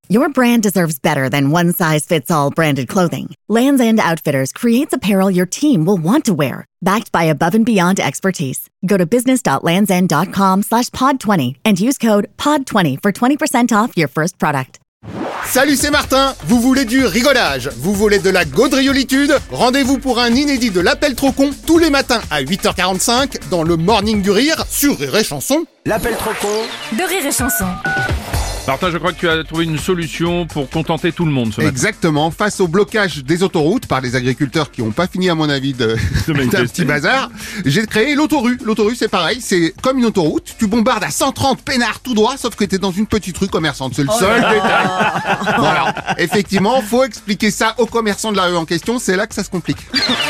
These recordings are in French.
Your brand deserves better than one-size-fits-all branded clothing. Lands' End Outfitters creates apparel your team will want to wear, backed by above and beyond expertise. Go to business.landsend.com/pod20 and use code POD20 for 20% off your first product. Salut, c'est Martin. Vous voulez du rigolage? Vous voulez de la gaudriolitude? Rendez-vous pour un inédit de l'Appel trop con tous les matins à 8h45 dans le Morning du Rire sur Rire et Chanson. L'Appel trop con de Rire et Chanson. Martin, je crois que tu as trouvé une solution pour contenter tout le monde ce matin. Exactement. Face au blocage des autoroutes par les agriculteurs qui n'ont pas fini, à mon avis, d'un petit bazar, j'ai créé l'autorue. L'autorue, c'est pareil. C'est comme une autoroute. Tu bombardes à 130 peinards tout droit, sauf que t'es dans une petite rue commerçante. C'est le seul détail. Bon, alors, effectivement, faut expliquer ça aux commerçants de la rue en question. C'est là que ça se complique.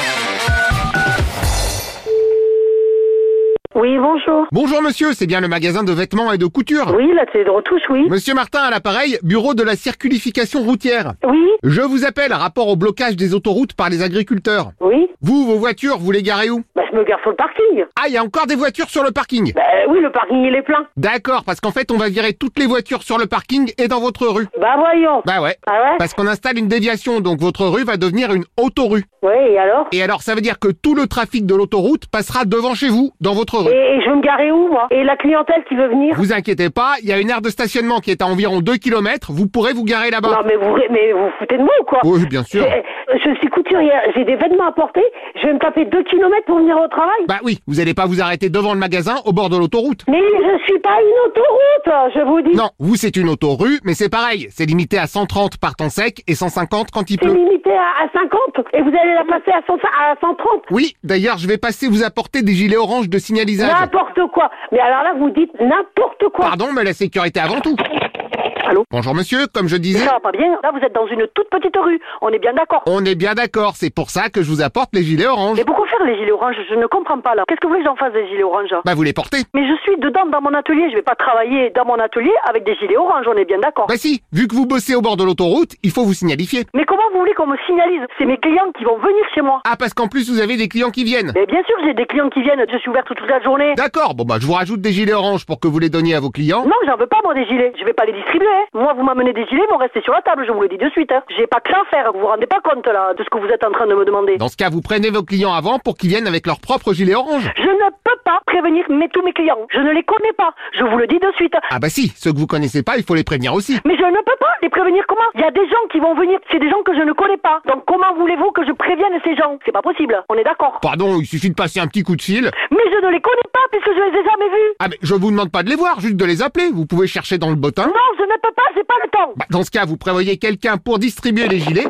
Oui, bonjour. Bonjour monsieur, c'est bien le magasin de vêtements et de couture? Oui, là, c'est de retouche, oui. Monsieur Martin à l'appareil, bureau de la circulification routière. Oui. Je vous appelle, rapport au blocage des autoroutes par les agriculteurs. Oui. Vous, vos voitures, vous les garez où? Bah, je me gare sur le parking. Ah, il y a encore des voitures sur le parking? Bah, oui, le parking, il est plein. D'accord, parce qu'en fait, on va virer toutes les voitures sur le parking et dans votre rue. Bah, voyons. Bah ouais. Ah ouais? Parce qu'on installe une déviation, donc votre rue va devenir une autorue. Ouais, et alors? Et alors, ça veut dire que tout le trafic de l'autoroute passera devant chez vous, dans votre rue. Et je vais me garer où, moi? Et la clientèle qui veut venir? Vous inquiétez pas, il y a une aire de stationnement qui est à environ 2 km, vous pourrez vous garer là-bas. Non, mais vous foutez de moi ou quoi? Oui, bien sûr. Je suis couturière, j'ai des vêtements à porter, je vais me taper 2 km pour venir au travail? Bah oui, vous allez pas vous arrêter devant le magasin au bord de l'autoroute. Mais je suis pas une autoroute, je vous dis. Non, vous c'est une autorue, mais c'est pareil, c'est limité à 130 par temps sec et 150 quand il C'est pleut. limité à 50 et vous allez la passer à 130. Oui, d'ailleurs je vais passer vous apporter des gilets oranges de signalisage. N'importe quoi. Mais alors là, vous dites n'importe quoi. Pardon, mais la sécurité avant tout. Allô? Bonjour monsieur, comme je disais... Ça va pas bien. Là, vous êtes dans une toute petite rue. On est bien d'accord. On est bien d'accord, c'est pour ça que je vous apporte les gilets oranges. Mais pourquoi faire les gilets oranges? Je ne comprends pas là. Qu'est-ce que vous voulez que j'en fasse des gilets oranges? Bah vous les portez. Mais je suis dedans dans mon atelier. Je vais pas travailler dans mon atelier avec des gilets oranges. On est bien d'accord. Bah si, vu que vous bossez au bord de l'autoroute, il faut vous signalifier. Mais comment vous voulez qu'on me signalise? C'est mes clients qui vont venir chez moi. Ah, parce qu'en plus vous avez des clients qui viennent. Mais bien sûr, j'ai des clients qui viennent. Je suis ouverte toute la journée. D'accord, bon bah je vous rajoute des gilets oranges pour que vous les donniez à vos clients. Non, j'en veux pas moi des gilets. Je vais pas les distribuer. Moi, vous m'amenez des gilets, ils vont rester sur la table. Je vous le dis de suite. J'ai pas que ça à faire. Vous vous rendez pas compte là de ce que vous êtes en train de me demander? Dans ce cas, vous prenez vos clients avant pour qu'ils viennent avec leur propre gilet orange. Je ne peux pas prévenir tous mes clients. Je ne les connais pas. Je vous le dis de suite. Ah bah si, ceux que vous connaissez pas, il faut les prévenir aussi. Mais je ne peux pas les prévenir comment? Il y a des gens qui vont venir. C'est des gens que je ne connais pas. Donc comment voulez-vous que je prévienne ces gens? C'est pas possible. On est d'accord. Pardon, il suffit de passer un petit coup de fil. Mais je ne les connais pas puisque je les ai jamais vus. Ah mais je vous demande pas de les voir, juste de les appeler. Vous pouvez chercher dans le bottin. Non, je ne peux pas. J'ai pas le temps. Bah, dans ce cas, vous prévoyez quelqu'un pour distribuer les gilets.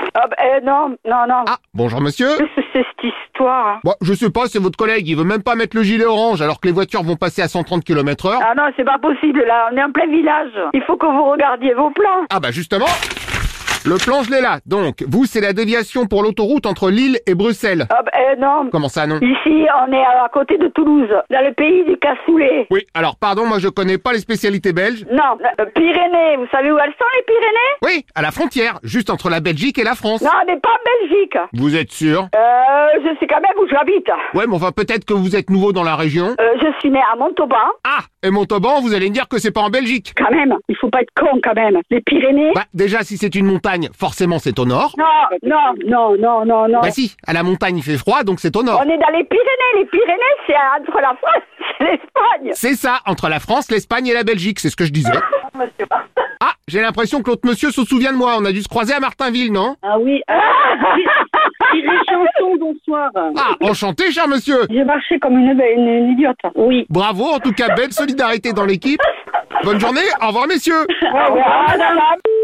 Non. Ah, bonjour monsieur. Qu'est-ce que c'est cette histoire? Bon, je sais pas, c'est votre collègue, il veut même pas mettre le gilet orange alors que les voitures vont passer à 130 km/h. Ah non, c'est pas possible là. On est en plein village. Il faut que vous regardiez vos plans. Ah bah justement, le plan je l'ai là. Donc, vous c'est la déviation pour l'autoroute entre Lille et Bruxelles. Non. Comment ça non? Ici, on est à côté de Toulouse, dans le pays du cassoulet. Oui, alors pardon, moi je connais pas les spécialités belges. Non, Pyrénées. Vous savez où elles sont les Pyrénées? Oui, à la frontière, juste entre la Belgique et la France. Non, on n'est pas en Belgique. Vous êtes sûr? Je sais quand même où j'habite. Ouais, mais enfin peut-être que vous êtes nouveau dans la région. Je suis né à Montauban. Ah, et Montauban, vous allez me dire que c'est pas en Belgique. Quand même, il faut pas être con quand même. Les Pyrénées? Bah déjà, si c'est une montagne, forcément c'est au nord. Non. Bah si, à la montagne il fait froid, donc c'est au nord. On est dans les Pyrénées. Les Pyrénées, c'est entre la France et l'Espagne. C'est ça, entre la France, l'Espagne et la Belgique, c'est ce que je disais. Monsieur Martin. Ah, j'ai l'impression que l'autre monsieur se souvient de moi. On a dû se croiser à Martinville, non? Ah oui. Rire et Chanson, bonsoir. Ah, enchanté, cher monsieur. J'ai marché comme une idiote. Oui. Bravo, en tout cas, belle solidarité dans l'équipe. Bonne journée, au revoir, messieurs. Au revoir, madame.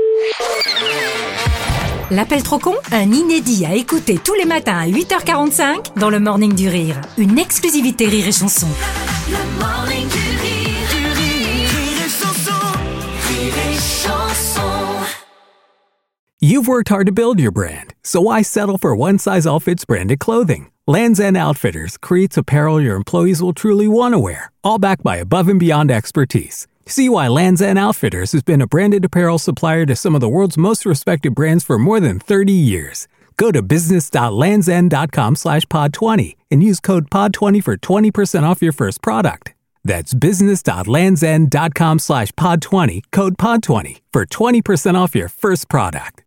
L'appel trop con, un inédit à écouter tous les matins à 8h45 dans le Morning du Rire. Une exclusivité Rire et Chanson. Le Morning du Rire, Rire et Chanson, Rire et Chanson. You've worked hard to build your brand, so why settle for one-size-all-fits branded clothing? Lands' End Outfitters creates apparel your employees will truly want to wear, all backed by above and beyond expertise. See why Lands' End Outfitters has been a branded apparel supplier to some of the world's most respected brands for more than 30 years. Go to business.landsend.com/pod20 and use code POD20 for 20% off your first product. That's business.landsend.com/pod20, code pod20 for 20% off your first product.